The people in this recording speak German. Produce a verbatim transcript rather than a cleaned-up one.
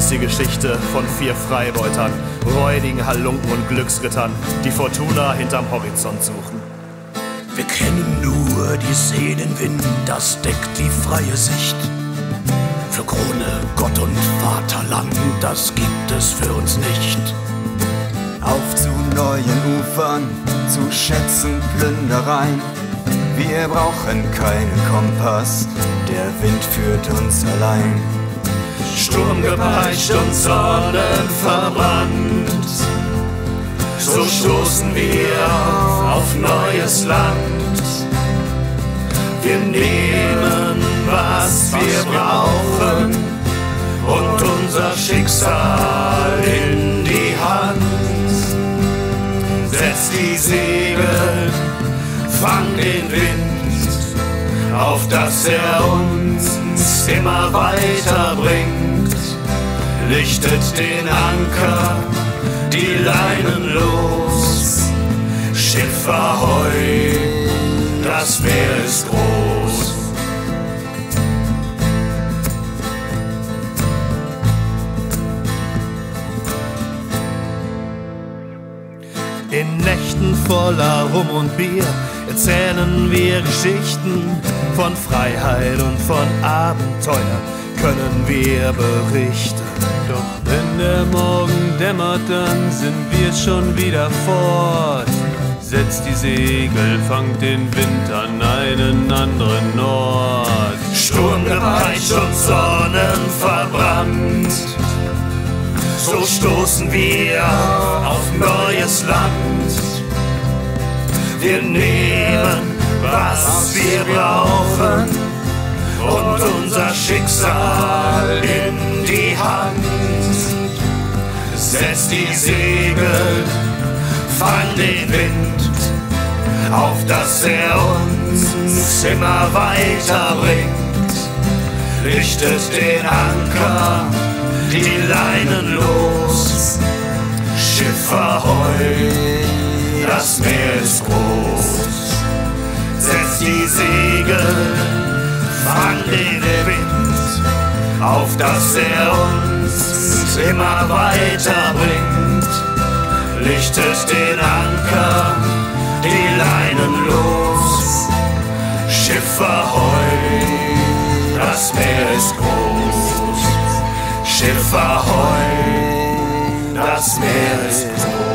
ist die Geschichte von vier Freibeutern, räudigen Halunken und Glücksrittern, die Fortuna hinterm Horizont suchen. Wir kennen nur die Seelenwind, das deckt die freie Sicht. Für Krone, Gott und Vaterland, das gibt es für uns nicht. Auf zu neuen Ufern, zu Schätzen, Plündereien. Wir brauchen keinen Kompass, der Wind führt uns allein. Sturm gepeitscht und sonnenverbrannt, so stoßen wir auf neues Land. Wir nehmen, was wir brauchen und unser Schicksal in die Hand. Setz die Segel, fang den Wind, auf dass er uns immer weiter bringt. Lichtet den Anker, die Leinen los, Schiff ahoi, das Meer ist groß. In Nächten voller Rum und Bier erzählen wir Geschichten von Freiheit und von Abenteuer, können wir berichten. Doch wenn der Morgen dämmert, dann sind wir schon wieder fort. Setzt die Segel, fangt den Wind an einen anderen Ort. Sturm gepeitscht und sonnenverbrannt, so stoßen wir auf neues Land. Wir nehmen, was wir brauchen und unser Schicksal in die Hand. Setz die Segel, fang den Wind, auf dass er uns immer weiter bringt. Lichtet den Anker, die Leinen los, Schiff ahoi, das Meer ist groß. Setz die Segel, fang den Wind, auf dass er uns immer weiter bringt. Lichtet den Anker, die Leinen los, Schiff ahoi, das Meer ist groß. Schiff ahoi, das Meer ist groß.